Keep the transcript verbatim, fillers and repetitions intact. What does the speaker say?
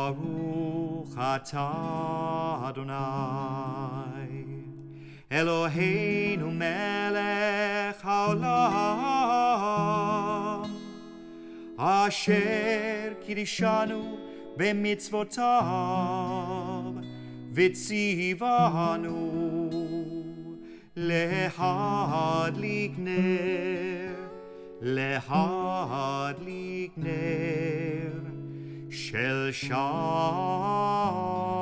Baruch atah Adonai Eloheinu melech haolam Asher kiddushanu b'mitzvotav v'tzivanu lehadlik ner lehadlik ner shel shalom